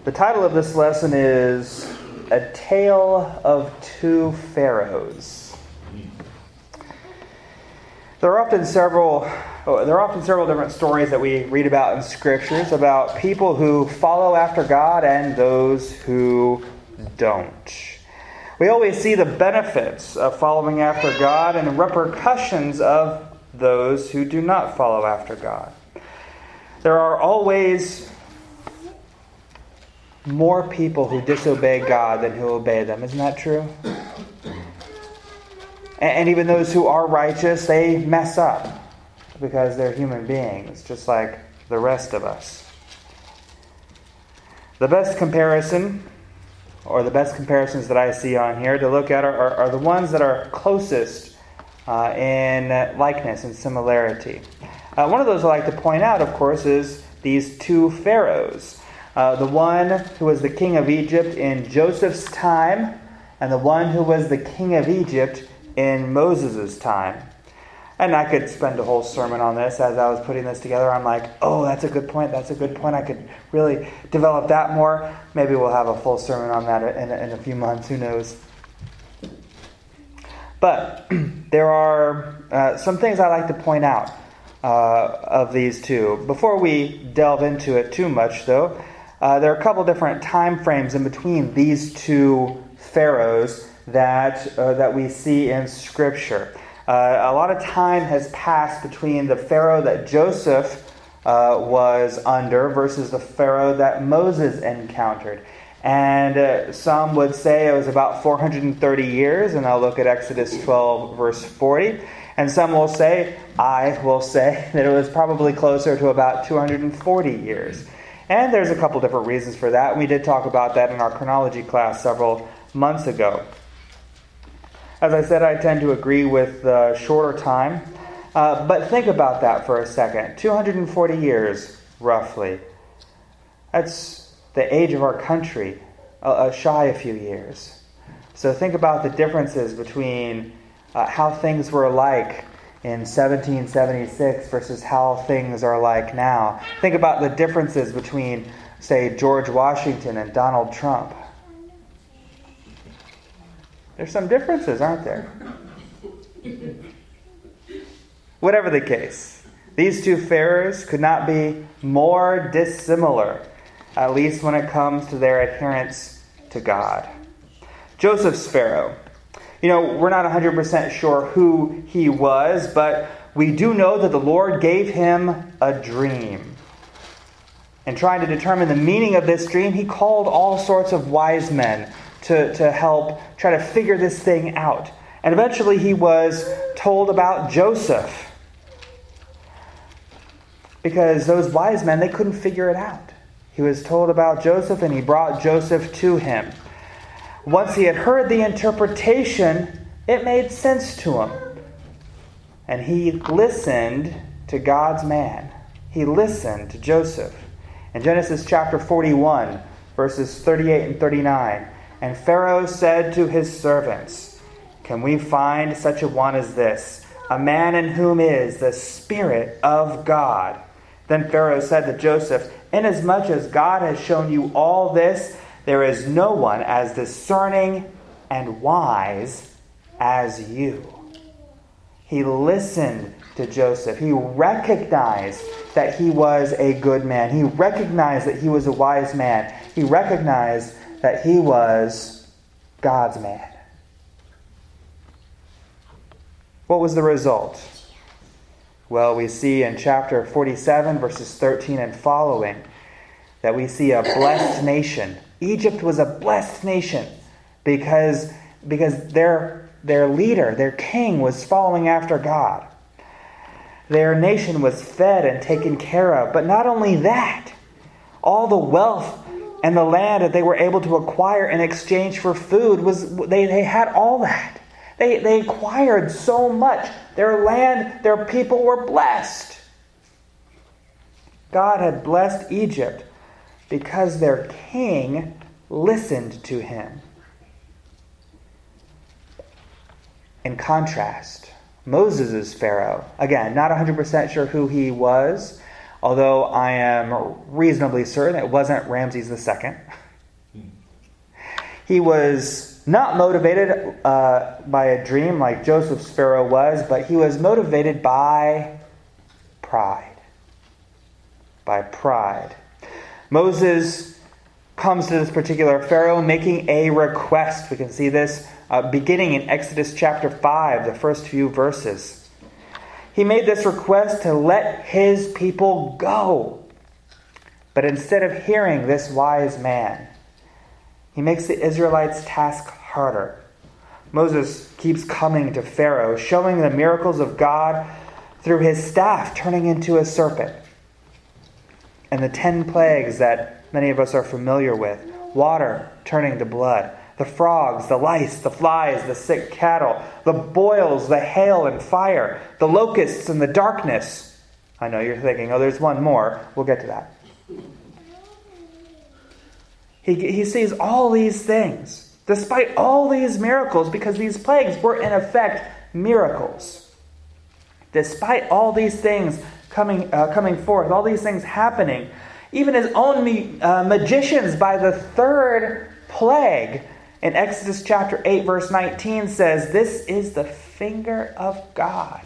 The title of this lesson is A Tale of Two Pharaohs. There are often several different stories that we read about in scriptures about people who follow after God and those who don't. We always see the benefits of following after God and the repercussions of those who do not follow after God. There are always more people who disobey God than who obey them. Isn't that true? And even those who are righteous, they mess up because they're human beings, just like the rest of us. The best comparison, or the best comparisons that I see on here to look at are the ones that are closest in likeness and similarity. One of those I like to point out, of course, is these two pharaohs. The one who was the king of Egypt in Joseph's time, and the one who was the king of Egypt in Moses' time. And I could spend a whole sermon on this as I was putting this together. I'm like, oh, that's a good point. I could really develop that more. Maybe we'll have a full sermon on that in a few months. Who knows? But there are some things I like to point out of these two. Before we delve into it too much, though, there are a couple different time frames in between these two pharaohs that we see in Scripture. A lot of time has passed between the Pharaoh that Joseph was under versus the Pharaoh that Moses encountered. And some would say it was about 430 years, and I'll look at Exodus 12, verse 40. And some will say, I will say, that it was probably closer to about 240 years. And there's a couple different reasons for that. We did talk about that in our chronology class several months ago. As I said, I tend to agree with shorter time. But think about that for a second. 240 years, roughly. That's the age of our country, shy a few years. So think about the differences between how things were like in 1776 versus how things are like now. Think about the differences between, say, George Washington and Donald Trump. There's some differences, aren't there? Whatever the case, these two pharaohs could not be more dissimilar, at least when it comes to their adherence to God. Joseph's pharaoh. We're not 100% sure who he was, but we do know that the Lord gave him a dream. And trying to determine the meaning of this dream, he called all sorts of wise men to help try to figure this thing out. And eventually he was told about Joseph. Because those wise men, they couldn't figure it out. He was told about Joseph, and he brought Joseph to him. Once he had heard the interpretation, it made sense to him. And he listened to God's man. He listened to Joseph. In Genesis chapter 41, verses 38 and 39, and Pharaoh said to his servants, "Can we find such a one as this, a man in whom is the Spirit of God?" Then Pharaoh said to Joseph, "Inasmuch as God has shown you all this, there is no one as discerning and wise as you." He listened to Joseph. He recognized that he was a good man. He recognized that he was a wise man. He recognized that he was God's man. What was the result? Well, we see in chapter 47, verses 13 and following, that we see a blessed nation. Egypt was a blessed nation because their leader, their king, was following after God. Their nation was fed and taken care of. But not only that, all the wealth and the land that they were able to acquire in exchange for food, they had all that. They acquired so much. Their land, their people were blessed. God had blessed Egypt because their king listened to him. In contrast, Moses' Pharaoh, again, not 100% sure who he was, although I am reasonably certain it wasn't Ramses II. He was not motivated by a dream like Joseph's Pharaoh was, but he was motivated by pride. By pride. Moses comes to this particular Pharaoh making a request. We can see this beginning in Exodus chapter 5, the first few verses. He made this request to let his people go. But instead of hearing this wise man, he makes the Israelites' task harder. Moses keeps coming to Pharaoh, showing the miracles of God through his staff turning into a serpent. And the 10 plagues that many of us are familiar with. Water turning to blood. The frogs, the lice, the flies, the sick cattle. The boils, the hail and fire. The locusts and the darkness. I know you're thinking, oh, there's one more. We'll get to that. He sees all these things, despite all these miracles, because these plagues were in effect miracles. Despite all these things coming forth, all these things happening, even his own magicians by the third plague in Exodus chapter 8 verse 19 says, "This is the finger of God."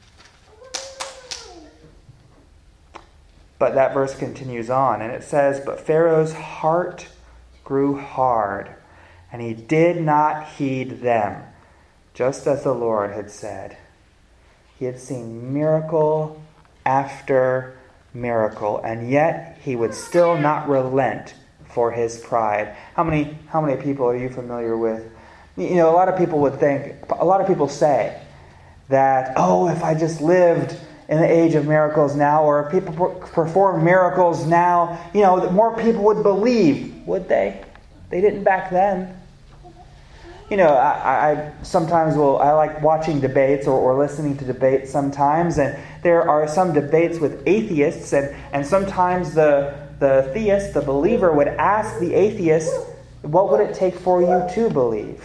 But that verse continues on and it says, "But Pharaoh's heart grew hard, and he did not heed them, just as the Lord had said." He had seen miracle after miracle, and yet he would still not relent for his pride. How many people are you familiar with? You know, a lot of people say that, oh, if I just lived in the age of miracles now, or if people perform miracles now, you know, that more people would believe. Would they? They didn't back then. You know, I sometimes I like watching debates or listening to debates sometimes, and there are some debates with atheists, and sometimes the theist, the believer, would ask the atheist, what would it take for you to believe?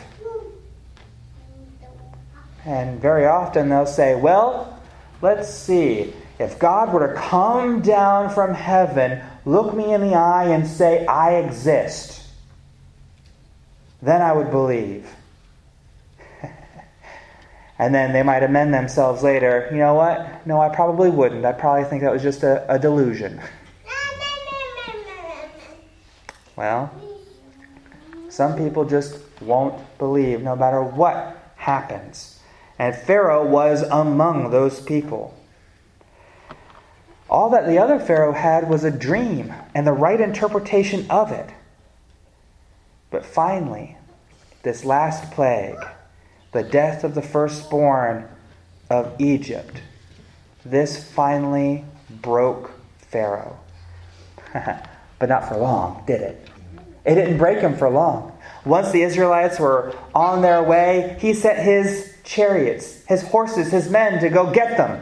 And very often they'll say, well, let's see, if God were to come down from heaven, look me in the eye and say, I exist, then I would believe. And then they might amend themselves later. You know what? No, I probably wouldn't. I probably think that was just a delusion. Well, some people just won't believe no matter what happens. And Pharaoh was among those people. All that the other Pharaoh had was a dream and the right interpretation of it. But finally, this last plague, the death of the firstborn of Egypt, this finally broke Pharaoh. But not for long, did it? It didn't break him for long. Once the Israelites were on their way, he sent his chariots, his horses, his men to go get them.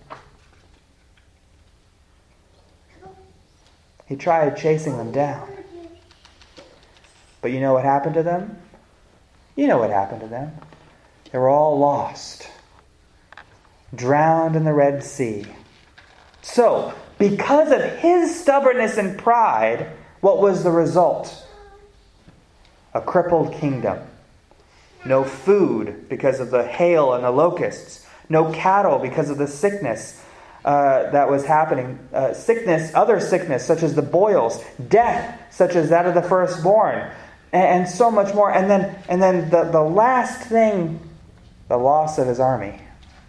He tried chasing them down. But you know what happened to them? You know what happened to them. They were all lost, drowned in the Red Sea. So, because of his stubbornness and pride, what was the result? A crippled kingdom. No food because of the hail and the locusts. No cattle because of the sickness that was happening. Other sickness such as the boils. Death such as that of the firstborn. And so much more. And then the last thing, the loss of his army.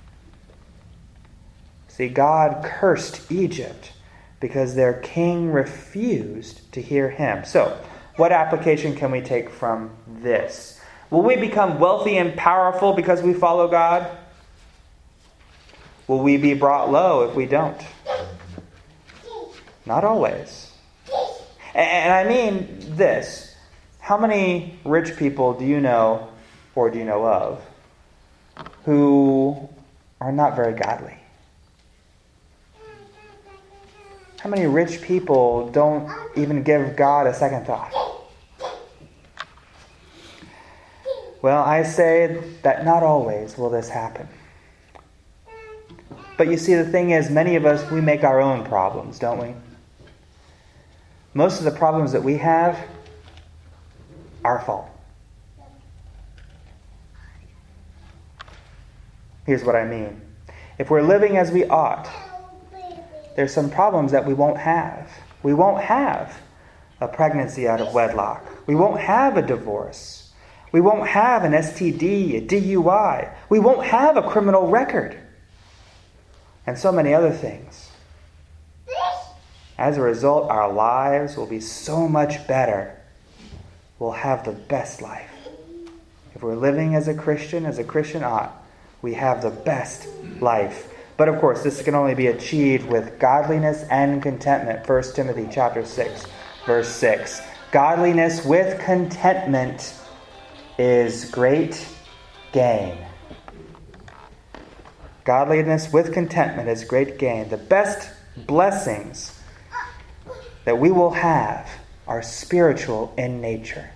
See, God cursed Egypt because their king refused to hear him. So, what application can we take from this? Will we become wealthy and powerful because we follow God? Will we be brought low if we don't? Not always. And I mean this. How many rich people do you know, or do you know of, who are not very godly? How many rich people don't even give God a second thought? Well, I say that not always will this happen. But you see, the thing is, many of us, we make our own problems, don't we? Most of the problems that we have, our fault. Here's what I mean. If we're living as we ought, there's some problems that we won't have. We won't have a pregnancy out of wedlock. We won't have a divorce. We won't have an STD, a DUI. We won't have a criminal record. And so many other things. As a result, our lives will be so much better. We'll have the best life. If we're living as a Christian ought, we have the best life. But of course, this can only be achieved with godliness and contentment. 1 Timothy chapter 6, verse 6. Godliness with contentment is great gain. Godliness with contentment is great gain. The best blessings that we will have are spiritual in nature.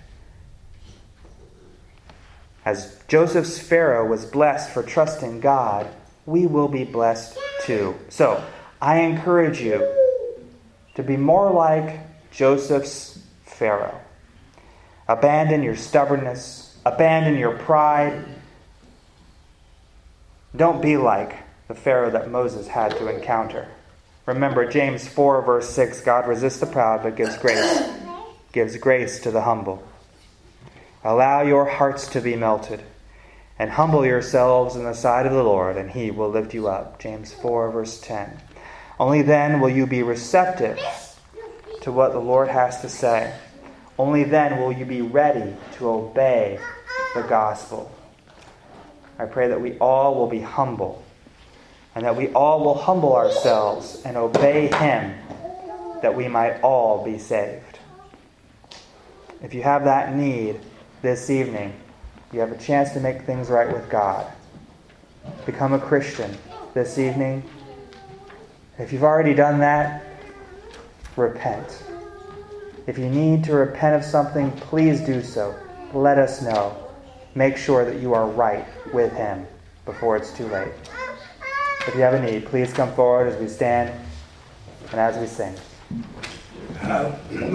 As Joseph's Pharaoh was blessed for trusting God, we will be blessed too. So, I encourage you to be more like Joseph's Pharaoh. Abandon your stubbornness. Abandon your pride. Don't be like the Pharaoh that Moses had to encounter. Remember James 4 verse 6, God resists the proud but gives grace to the humble. Allow your hearts to be melted and humble yourselves in the sight of the Lord, and he will lift you up. James 4 verse 10. Only then will you be receptive to what the Lord has to say. Only then will you be ready to obey the gospel. I pray that we all will be humble, and that we all will humble ourselves and obey him, that we might all be saved. If you have that need this evening, you have a chance to make things right with God. Become a Christian this evening. If you've already done that, repent. If you need to repent of something, please do so. Let us know. Make sure that you are right with him before it's too late. If you have a need, please come forward as we stand and as we sing.